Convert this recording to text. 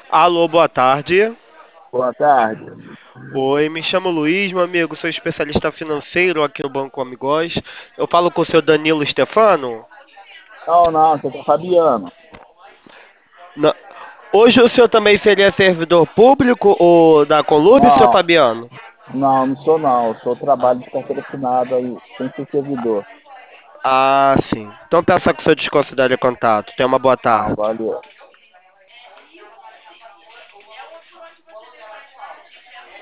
Alô, boa tarde. Boa tarde. Oi, me chamo Luiz, meu amigo, sou especialista financeiro aqui no Banco Amigós. Eu falo com o seu Danilo Stefano. Não, não, você tá Fabiano. Na- Hoje o senhor também seria servidor público ou da Conlube, seu Não, Fabiano? não sou não. Eu sou trabalho de carteira assinada aí, sem ser servidor. Ah, sim. Então peça que o senhor desconsidere contato. Tenha uma boa Não, tarde. valeu.